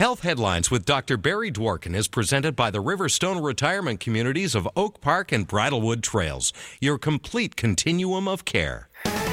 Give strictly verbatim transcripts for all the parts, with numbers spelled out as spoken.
Health Headlines with Doctor Barry Dworkin is presented by the Riverstone Retirement Communities of Oak Park and Bridlewood Trails, your complete continuum of care.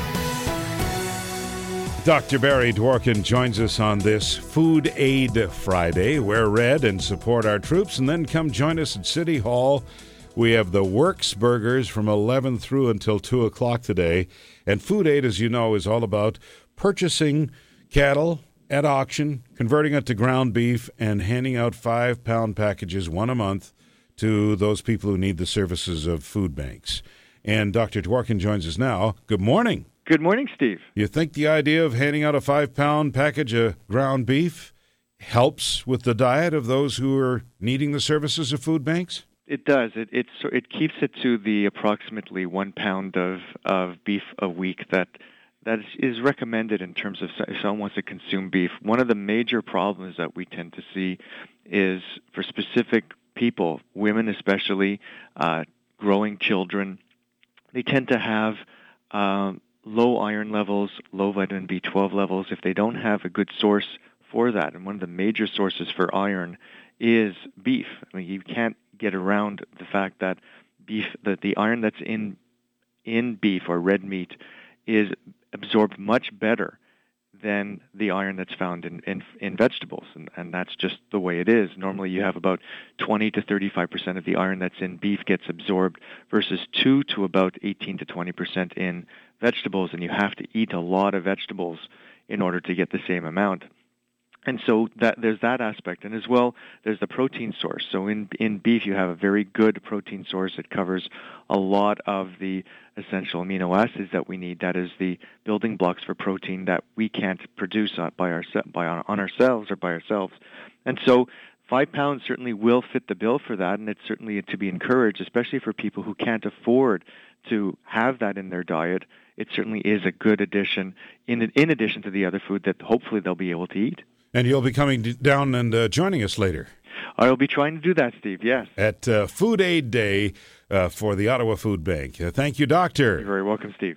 Doctor Barry Dworkin joins us on this Food Aid Friday. Wear red and support our troops, and then come join us at City Hall. We have the Works Burgers from eleven through until two o'clock today. And Food Aid, as you know, is all about purchasing cattle at auction, converting it to ground beef, and handing out five-pound packages, one a month, to those people who need the services of food banks. And Doctor Dworkin joins us now. Good morning. Good morning, Steve. You think the idea of handing out a five-pound package of ground beef helps with the diet of those who are needing the services of food banks? It does. It it, it keeps it to the approximately one pound of, of beef a week that that is recommended in terms of if someone wants to consume beef. One of the major problems that we tend to see is for specific people, women especially, uh, growing children, they tend to have um, low iron levels, low vitamin B twelve levels if they don't have a good source for that. And one of the major sources for iron is beef. I mean, you can't get around the fact that beef, that the iron that's in in beef or red meat is absorbed much better than the iron that's found in, in, in vegetables, and, and that's just the way it is. Normally you have about twenty to thirty-five percent of the iron that's in beef gets absorbed versus two to about eighteen to twenty percent in vegetables, and you have to eat a lot of vegetables in order to get the same amount. And so that there's that aspect. And as well, there's the protein source. So in in beef, you have a very good protein source. It covers a lot of the essential amino acids that we need. That is the building blocks for protein that we can't produce on, by our, by on ourselves or by ourselves. And so five pounds certainly will fit the bill for that, and it's certainly to be encouraged, especially for people who can't afford to have that in their diet. It certainly is a good addition in in addition to the other food that hopefully they'll be able to eat. And you'll be coming down and uh, joining us later. I'll be trying to do that, Steve, yes. At uh, Food Aid Day uh, for the Ottawa Food Bank. Uh, thank you, Doctor. You're very welcome, Steve.